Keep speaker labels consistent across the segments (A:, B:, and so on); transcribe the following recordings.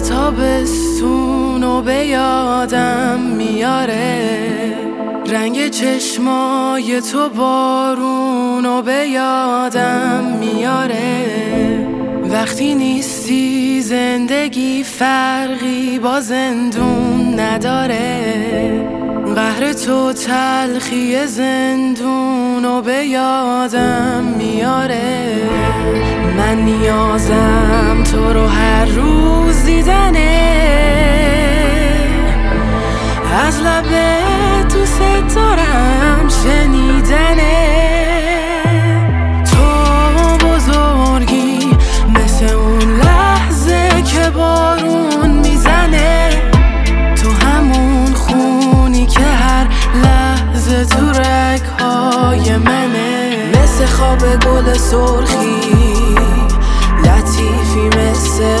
A: تابستونو به یادم میاره، رنگ چشمای تو بارونو به یادم میاره. وقتی نیستی زندگی فرقی با زندون نداره، قهر تو تلخی زندونو به یادم میاره. من نیازم تو رو هر روز دیدنه، از لب دوست دارم شنیدنه. تو بزرگی مثل اون لحظه که بارون میزنه، تو همون خونی که هر لحظه تو رگ‌های منه. مثل خواب گل سرخی لطیفی مثل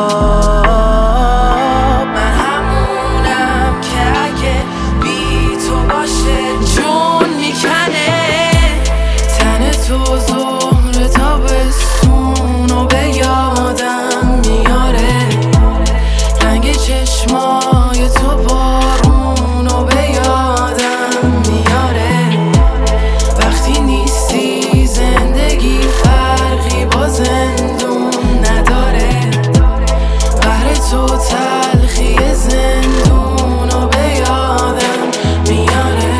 A: خواب، من همونم که اگه بی تو باشه جون میکنه. تن تو ظهر تابستونو به یادم میاره، رنگ چشمای تو بارونو به یادم میاره. وقتی نیستی زندگی فرقی با زندون نداره، قهر تو تلخی زندونو به یادم میاره.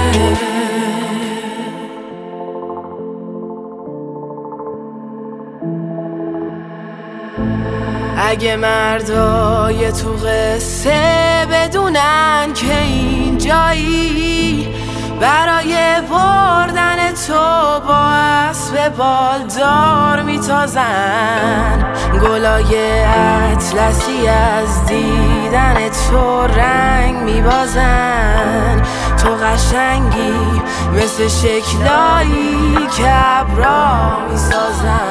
A: اگه مردای تو قصه بدونن که اینجایی، برای بردن تو با اسب بالدار میتازن. گلای اطلسی از دیدن تو رنگ میبازن. تو قشنگی مثل شکلایی که ابرا میسازن.